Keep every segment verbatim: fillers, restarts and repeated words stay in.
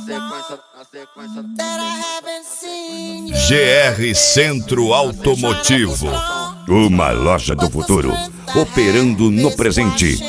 G R Centro Automotivo, uma loja do futuro, operando no presente.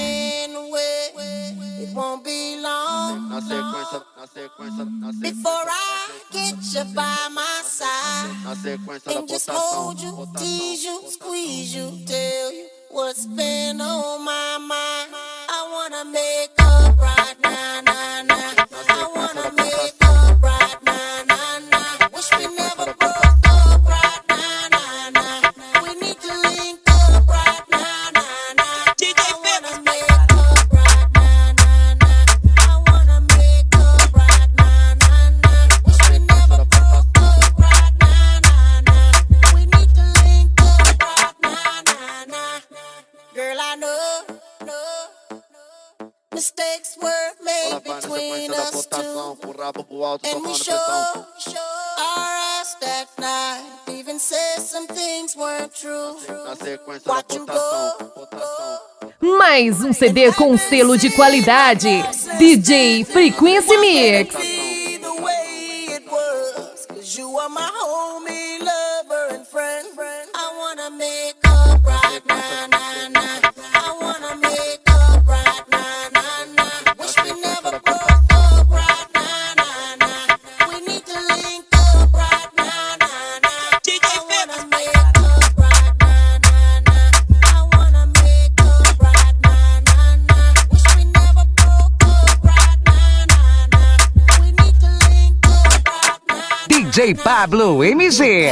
Before I get you by my side and just hold you, tease you, squeeze you, tell you what's been on my mind. I wanna make up right now, nah, nah. I wanna make up right now, nah, nah. Wish we never broke up right now, nah, nah. We need to link up right now, nah, nah. I wanna make up right now, nah, nah. I wanna make up right now, nah, nah. Wish we never broke up right now, nah, nah. We need to link up right now, nah, nah. Girl, I know, know, mistakes were made between us two, and we sure our ass that night even said some things weren't true. Watch you go, go. Mais um C D com selo de qualidade. D J Frequency Mix. The way it was, 'cause you are my homie, lover, and friend. I wanna make up right now, nah, nah. I wanna make up right now, nah, nah. Wish we never broke up right now, nah, nah. We need to link up right now, nah, nah. I wanna make up right now, nah, nah. I wanna make up right now, nah, nah. Wish we never broke up right now, nah, nah. We need to link up right now. D J Pablo M G.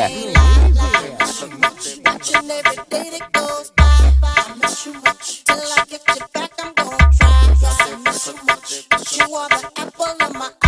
Watching every day that goes by. I miss you much. Till I get you back, I'm gonna try. I miss you much. You are the apple of my eye.